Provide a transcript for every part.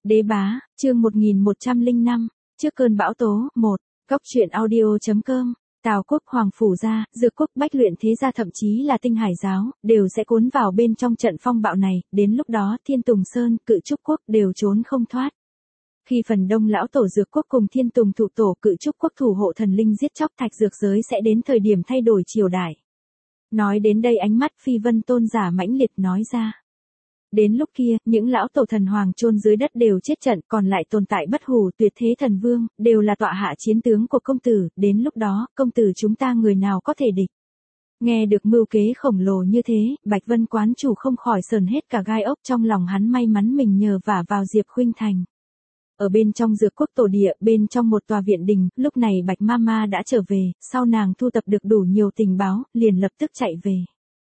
Đế bá, chương 1105, trước cơn bão tố, 1, góc truyện audio.com, Tào quốc hoàng phủ gia, Dược quốc bách luyện thế gia thậm chí là Tinh Hải giáo, đều sẽ cuốn vào bên trong trận phong bạo này, đến lúc đó Thiên Tùng Sơn, Cự Trúc quốc đều trốn không thoát. Khi phần đông lão tổ Dược quốc cùng Thiên Tùng thụ tổ Cự Trúc quốc thủ hộ thần linh giết chóc thạch dược giới sẽ đến thời điểm thay đổi triều đại. Nói đến đây ánh mắt Phi Vân tôn giả mãnh liệt nói ra. Đến lúc kia, những lão tổ thần hoàng chôn dưới đất đều chết trận, còn lại tồn tại bất hủ tuyệt thế thần vương, đều là tọa hạ chiến tướng của công tử, đến lúc đó, công tử chúng ta người nào có thể địch. Nghe được mưu kế khổng lồ như thế, Bạch Vân quán chủ không khỏi sờn hết cả gai ốc, trong lòng hắn may mắn mình nhờ vả vào Diệp Khuynh Thành. Ở bên trong Dược quốc tổ địa, bên trong một tòa viện đình, lúc này Bạch Mama đã trở về, sau nàng thu tập được đủ nhiều tình báo, liền lập tức chạy về.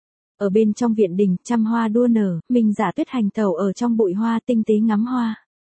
Ở bên trong viện đình, trăm hoa đua nở, Minh Giả Tuyết hành tẩu ở trong bụi hoa tinh tế ngắm hoa.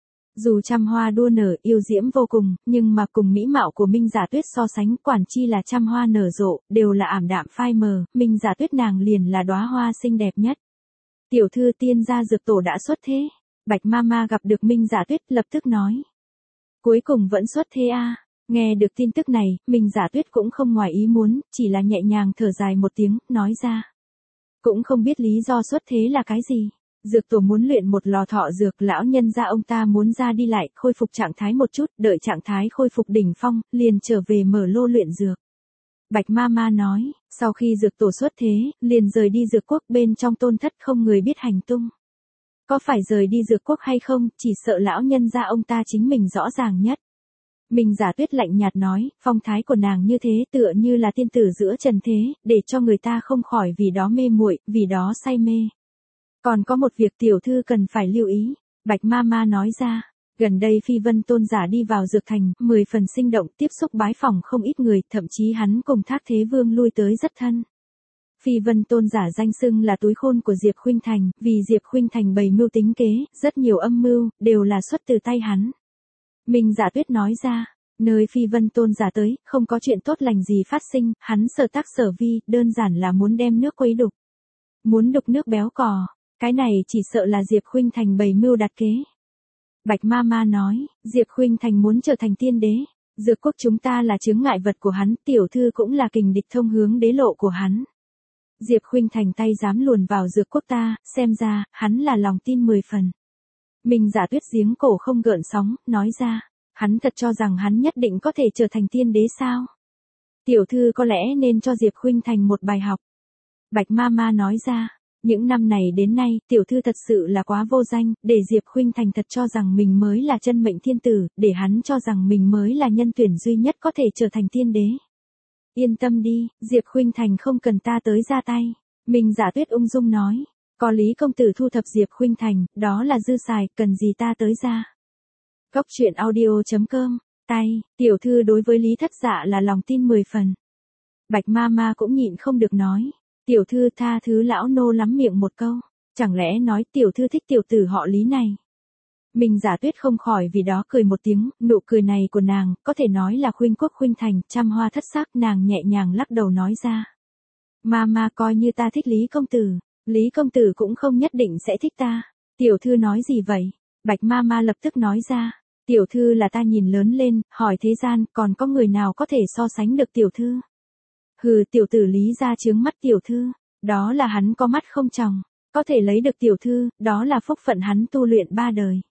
Dù trăm hoa đua nở yêu diễm vô cùng, nhưng mà cùng mỹ mạo của Minh Giả Tuyết so sánh, quản chi là trăm hoa nở rộ, đều là ảm đạm phai mờ, Minh Giả Tuyết nàng liền là đóa hoa xinh đẹp nhất. Tiểu thư tiên gia Dược tổ đã xuất thế. Bạch Mama gặp được Minh Giả Tuyết lập tức nói. Cuối cùng vẫn xuất thế a. Nghe được tin tức này, Minh Giả Tuyết cũng không ngoài ý muốn, chỉ là nhẹ nhàng thở dài một tiếng, nói ra. Cũng không biết lý do xuất thế là cái gì. Dược tổ muốn luyện một lò thọ dược, lão nhân gia ông ta muốn ra đi lại, khôi phục trạng thái một chút, đợi trạng thái khôi phục đỉnh phong, liền trở về mở lô luyện dược. Bạch Mama nói, sau khi dược tổ xuất thế, liền rời đi Dược quốc, bên trong tôn thất không người biết hành tung. Có phải rời đi Dược quốc hay không, chỉ sợ lão nhân gia ông ta chính mình rõ ràng nhất. Minh Giả Tuyết lạnh nhạt nói, phong thái của nàng như thế tựa như là tiên tử giữa trần thế, để cho người ta không khỏi vì đó mê muội, vì đó say mê. Còn có một việc tiểu thư cần phải lưu ý, Bạch Mama nói ra, gần đây Phi Vân tôn giả đi vào Dược thành, 10 phần sinh động, tiếp xúc bái phỏng không ít người, thậm chí hắn cùng Thác Thế Vương lui tới rất thân. Phi Vân tôn giả danh xưng là túi khôn của Diệp Khuynh Thành, vì Diệp Khuynh Thành bày mưu tính kế, rất nhiều âm mưu, đều là xuất từ tay hắn. Minh Giả Tuyết nói ra, nơi Phi Vân tôn giả tới, không có chuyện tốt lành gì phát sinh, hắn sở tác sở vi, đơn giản là muốn đem nước quấy đục. Muốn đục nước béo cò, cái này chỉ sợ là Diệp Khuynh Thành bày mưu đặt kế. Bạch Mama nói, Diệp Khuynh Thành muốn trở thành tiên đế, Dược quốc chúng ta là chướng ngại vật của hắn, tiểu thư cũng là kình địch thông hướng đế lộ của hắn. Diệp Khuynh Thành tay dám luồn vào Dược quốc ta, xem ra, hắn là lòng tin 10 phần. Minh Giả Tuyết giếng cổ không gợn sóng, nói ra, hắn thật cho rằng hắn nhất định có thể trở thành tiên đế sao? Tiểu thư có lẽ nên cho Diệp Khuynh Thành một bài học. Bạch Mama nói ra, những năm này đến nay, tiểu thư thật sự là quá vô danh, để Diệp Khuynh Thành thật cho rằng mình mới là chân mệnh thiên tử, để hắn cho rằng mình mới là nhân tuyển duy nhất có thể trở thành tiên đế. Yên tâm đi, Diệp Khuynh Thành không cần ta tới ra tay. Minh Giả Tuyết ung dung nói. Có Lý công tử thu thập Diệp Khuynh Thành, đó là dư xài, cần gì ta tới ra. Góc truyện audio.com, tay, tiểu thư đối với Lý thất dạ là lòng tin 10 phần. Bạch Mama cũng nhịn không được nói. Tiểu thư tha thứ lão nô lắm miệng một câu. Chẳng lẽ nói tiểu thư thích tiểu tử họ Lý này. Minh Giả Tuyết không khỏi vì đó cười một tiếng, nụ cười này của nàng, có thể nói là khuynh quốc khuynh thành, trăm hoa thất sắc, nàng nhẹ nhàng lắc đầu nói ra. Mama coi như ta thích Lý công tử. Lý công tử cũng không nhất định sẽ thích ta. Tiểu thư nói gì vậy? Bạch Mama lập tức nói ra. Tiểu thư là ta nhìn lớn lên, hỏi thế gian, còn có người nào có thể so sánh được tiểu thư? Hừ, tiểu tử Lý ra chướng mắt tiểu thư. Đó là hắn có mắt không tròng. Có thể lấy được tiểu thư, đó là phúc phận hắn tu luyện 3 đời.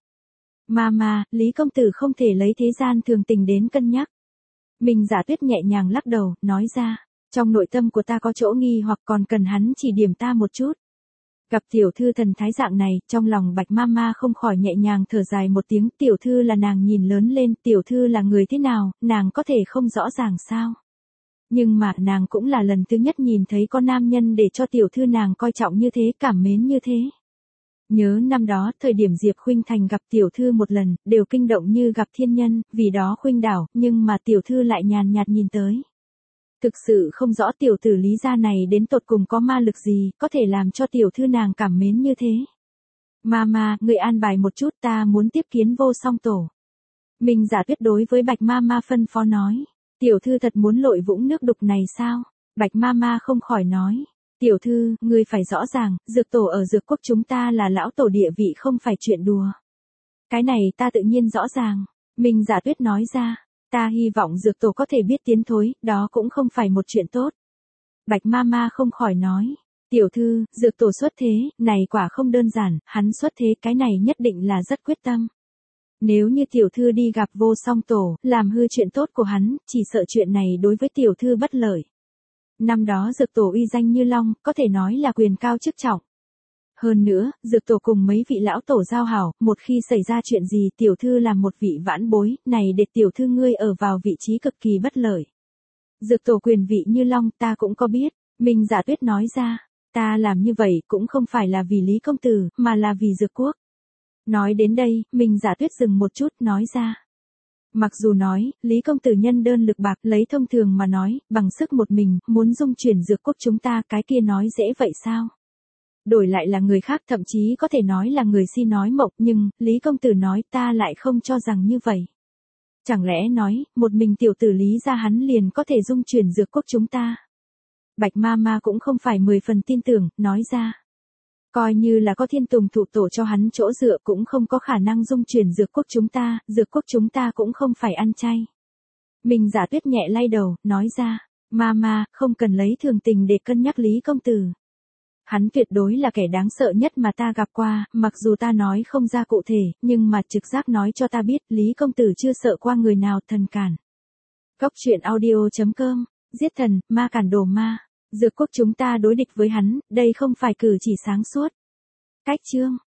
Mama, Lý công tử không thể lấy thế gian thường tình đến cân nhắc. Minh Giả Tuyết nhẹ nhàng lắc đầu, nói ra. Trong nội tâm của ta có chỗ nghi hoặc còn cần hắn chỉ điểm ta một chút. Gặp tiểu thư thần thái dạng này, trong lòng Bạch Mama không khỏi nhẹ nhàng thở dài một tiếng, tiểu thư là nàng nhìn lớn lên, tiểu thư là người thế nào, nàng có thể không rõ ràng sao. Nhưng mà nàng cũng là lần thứ nhất nhìn thấy có nam nhân để cho tiểu thư nàng coi trọng như thế, cảm mến như thế. Nhớ năm đó, thời điểm Diệp Khuynh Thành gặp tiểu thư một lần, đều kinh động như gặp thiên nhân, vì đó khuynh đảo, nhưng mà tiểu thư lại nhàn nhạt nhìn tới. Thực sự không rõ tiểu tử Lý gia này đến tột cùng có ma lực gì, có thể làm cho tiểu thư nàng cảm mến như thế. Mama, người an bài một chút, ta muốn tiếp kiến Vô Song tổ. Minh Giả Tuyết đối với Bạch Mama phân phó nói. Tiểu thư thật muốn lội vũng nước đục này sao? Bạch Mama không khỏi nói. Tiểu thư, ngươi phải rõ ràng, Dược tổ ở Dược quốc chúng ta là lão tổ địa vị không phải chuyện đùa. Cái này ta tự nhiên rõ ràng. Minh Giả Tuyết nói ra. Ta hy vọng dược tổ có thể biết tiến thối, đó cũng không phải một chuyện tốt. Bạch Mama không khỏi nói. Tiểu thư, dược tổ xuất thế, này quả không đơn giản, hắn xuất thế cái này nhất định là rất quyết tâm. Nếu như tiểu thư đi gặp Vô Song tổ, làm hư chuyện tốt của hắn, chỉ sợ chuyện này đối với tiểu thư bất lợi. Năm đó dược tổ uy danh như long, có thể nói là quyền cao chức trọng. Hơn nữa, dược tổ cùng mấy vị lão tổ giao hảo, một khi xảy ra chuyện gì tiểu thư làm một vị vãn bối, này để tiểu thư ngươi ở vào vị trí cực kỳ bất lợi. Dược tổ quyền vị như long ta cũng có biết, Minh Giả Tuyết nói ra, ta làm như vậy cũng không phải là vì Lý công tử, mà là vì dược quốc. Nói đến đây, Minh Giả Tuyết dừng một chút nói ra. Mặc dù nói, Lý công tử nhân đơn lực bạc lấy thông thường mà nói, bằng sức một mình, muốn dung chuyển dược quốc chúng ta cái kia nói dễ vậy sao? Đổi lại là người khác thậm chí có thể nói là người si nói mộng nhưng, Lý công tử nói ta lại không cho rằng như vậy. Chẳng lẽ nói, một mình tiểu tử Lý ra hắn liền có thể dung chuyển dược quốc chúng ta? Bạch Mama cũng không phải 10 phần tin tưởng, nói ra. Coi như là có thiên tùng thụ tổ cho hắn chỗ dựa cũng không có khả năng dung chuyển dược quốc chúng ta cũng không phải ăn chay. Minh Giả Tuyết nhẹ lay đầu, nói ra, Mama, không cần lấy thường tình để cân nhắc Lý công tử. Hắn tuyệt đối là kẻ đáng sợ nhất mà ta gặp qua, mặc dù ta nói không ra cụ thể, nhưng mà trực giác nói cho ta biết Lý công tử chưa sợ qua người nào thần cản. Góc truyện audio.com, giết thần, ma cản đồ ma. Dược quốc chúng ta đối địch với hắn, đây không phải cử chỉ sáng suốt. Cách chương.